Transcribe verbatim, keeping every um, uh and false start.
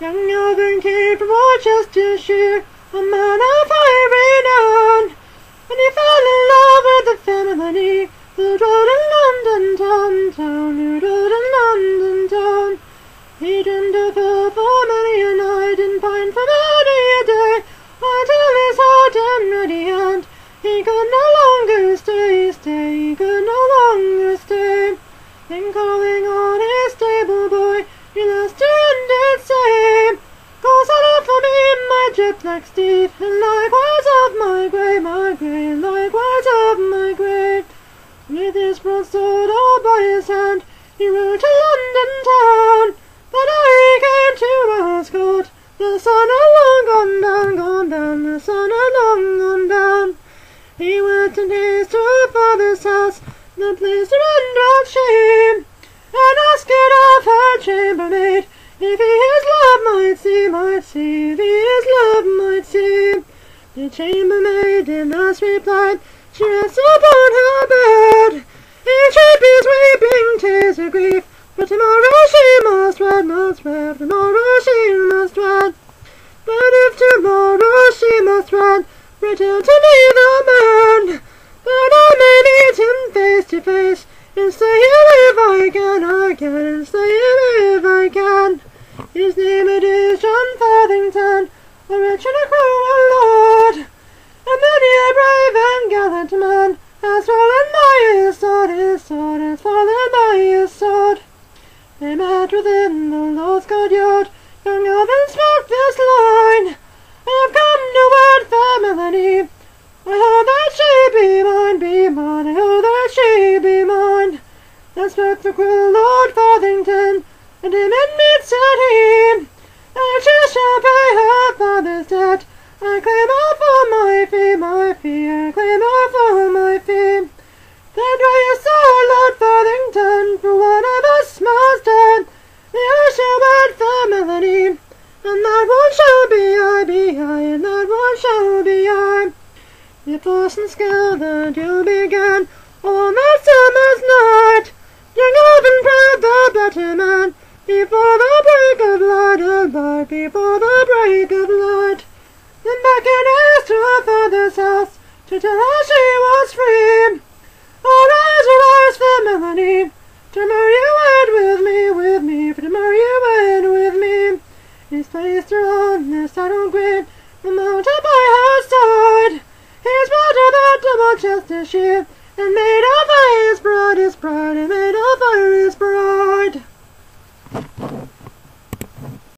Young Alvin came from Worcestershire, a man of high renown, and he fell in love with the fair Melanie, who rode in London town, town, who rode in London town. He dreamed of her for many a night, and pined for many a day, until his heart and ready hand, he could no longer stay, stay, he could no longer stay. Then calling on his stable boy, he thus turned and say, "Go saddle for me my jet black steed, and likewise of my grey, my grey, likewise of my grey." With his broadsword all by his hand, he rode to London town, but ere he came to Ascot, the sun had long gone down, gone down, the sun had long gone down. He went in haste to her father's house, that place surrendered she, and asked of her chambermaid, if he his love might see, might see, if he his love might see. The chambermaid in thus replied, she rests upon her bed, in Shapey's weeping tears of grief, but tomorrow she must wed, must wed, tomorrow she must wed. But if tomorrow she must wed, return to me the man, that I may meet him face to face, and slay him if I can, I can, and slay him if I can. His name it is John Farthington, a rich and a cruel lord, and many a brave and gallant man has fallen by his sword, his sword has fallen by his sword. They met within the Lord's courtyard, young Alvin spoke this line, I have come to wed fair Melanie, I hope that she be mine, be mine, I hope that she be mine. Then spoke the cruel Lord Farthington, and him in meat said he, and she shall pay her father's debt, I claim her for my fee, my fee, I claim her for my fee. Then draw your sword, Lord Farthington, for one of us must die, I shall wed fair Melanie, and that one shall be I, be I, and that one shall be I. With force and skill the duel began, on that summer's night, young Alvin proved the better man, before the break of light, oh light, before the break of light. Then back in haste to her father's house, to tell her she was free. Arise, arise, fair Melanie, tomorrow you wed with me, with me, for tomorrow you wed with me. He's placed her on the saddle grid, the mounted by her side. He's brought her that to Worcestershire,